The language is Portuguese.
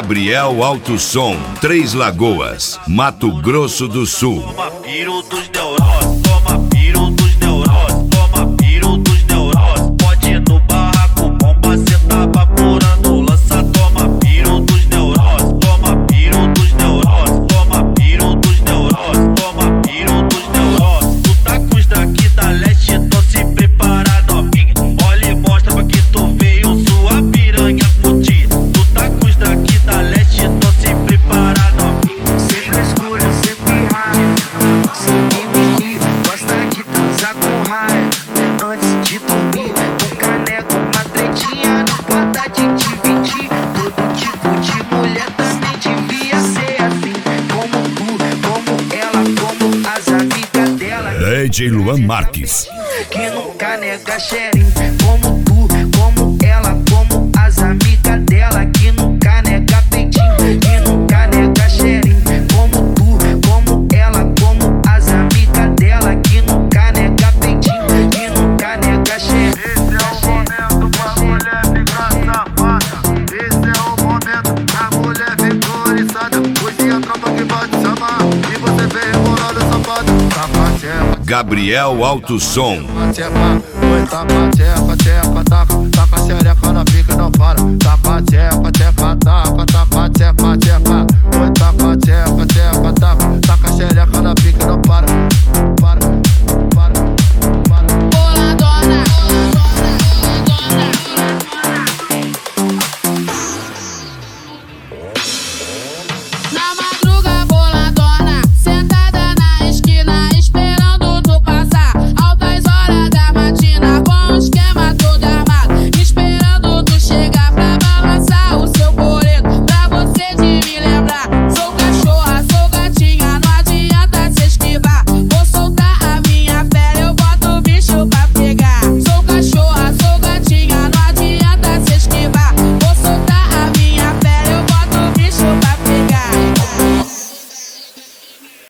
Gabriel Alto Som, Três Lagoas, Mato Grosso do Sul. Toma piro dos neuroses, toma piro dos neuroses, toma piro dos neuroses. Pode ir no barraco, bomba, cê tá vaporando, lança. Toma piro dos neuroses, toma piro dos neuroses, toma piro dos neuroses, toma piro dos neuroses. Tu tá com os daqui da leste, tô se preparado, novinha. Olha e mostra pra que tu veio, sua piranha fudida. Tu tá com os daqui da leste, tô se preparado, novinha. Sempre escuro, sempre raio. Sem mimimi, gosta de transar com raio. Antes de dormir, um caneco, uma tretinha. Não pode de dividir. Todo tipo de mulher também devia ser assim. Como tu, como ela, como as amigas dela. DJ Luan Marques. Que nunca nega xerinho. Como tu, como ela, como as amigas dela. Que nunca nega peitinho. Que nunca nega xerinho. Como tu, como ela, como as amigas dela. Que nunca nega peitinho. Que nunca nega xerinho. Esse é o momento pra mulher vigorizada. Hoje a tropa que vai te chamar e você vem rebolando safada. Tapa tcheca, Gabriel Alto Som. tcheca, oi tapa tcheca, tcheca, taca xereca na pica não para. Tapa tcheca, tcheca, tapa tcheca, tcheca.